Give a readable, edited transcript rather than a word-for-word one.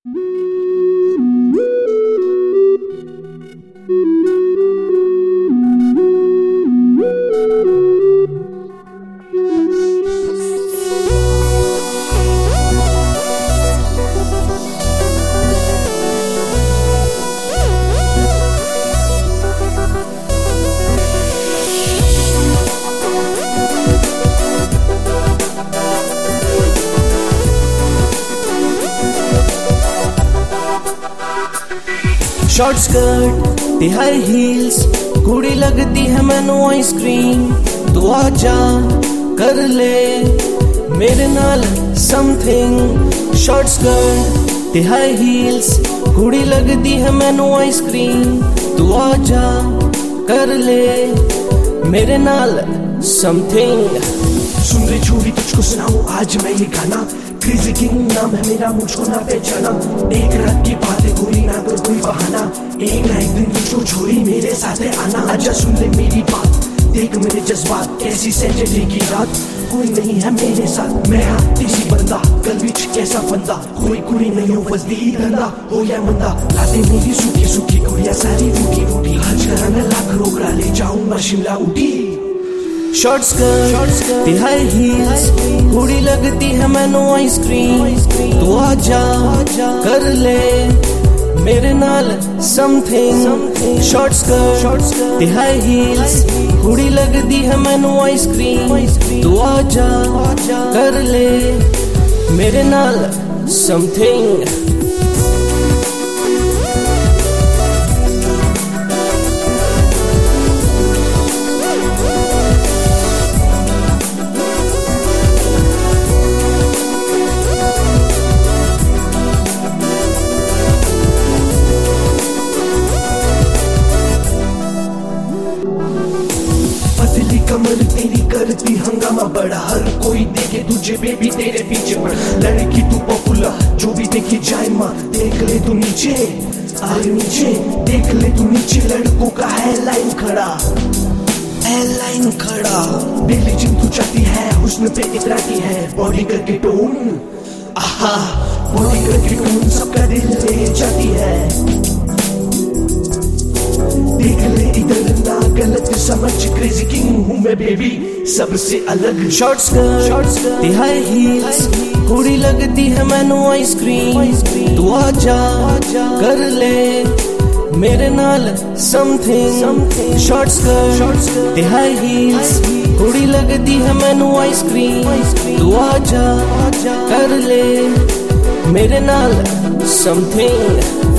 Short skirt ते high heels कुड़ी लगती है मैनू आइसक्रीम। तू आजा कर ले मेरे नाल समथिंग। शॉर्ट स्कर्ट ते हाई हील्स कुड़ी लगती है मैनू आइसक्रीम। तू आजा कर ले मेरे नाल समथिंग। सुन रे छोरी तुझको सुनाऊं आज मैं ये गाना। क्रेजी किंग नाम है मेरा, मुझको ना पहचाना। एक रात की बात है कोई ना तो कोई बहाना। एक ना एक दिन तुझको छोरी मेरे साथ आना। आजा सुन ले मेरी बात, देख मेरे जज्बात कैसी सैटरडे की रात। कोई नहीं है मेरे साथ, मैं हाँ देसी बंदा। कल विच कैसा फंदा, कोई कुड़ी नहीं हो फजदी धंधा हो या मंदा। लाते मेरी सूखी सूखी कुड़िया सारी रूठी रूठी। आज कराना लाख रोकड़ा ले जाऊंगा शिमला उठी। शॉर्ट स्कर्ट ते हाई हील्स कुड़ी लगती है मैनू आइसक्रीम। तू आजा कर ले मेरे नाल समथिंग। शॉर्ट स्कर्ट ते हाई हील्स कुड़ी लगती है मैनू आइसक्रीम। तू आजा कर ले मेरे नाल समथिंग। कमर तेरी करती हंगामा बड़ा, हर कोई देखे तुझे बेबी तेरे पीछे पड़। लड़की तू पॉपुलर जो भी देखी जाए माँ। देख ले तू नीचे आगे नीचे, देख ले तू नीचे लड़कों का है लाइन खड़ा। लाइन खड़ा डेली जिम तू चाहती है, हुस्न पे इतराती है। बॉडी करके टोन आहा, बॉडी करके टोन सबका दिल ले जाती है। देख ले इधर ना गलत समझ, क्रेजी किंग हूँ मैं बेबी सबसे अलग। शॉर्ट स्कर्ट ते हाई हील्स कुड़ी लगती है मैनू आइसक्रीम। तू आजा कर ले मेरे नाल समथिंग। शॉर्ट स्कर्ट ते हाई हील्स कुड़ी लगती है मैनू आइसक्रीम। तू आजा कर ले मेरे नाल समथिंग।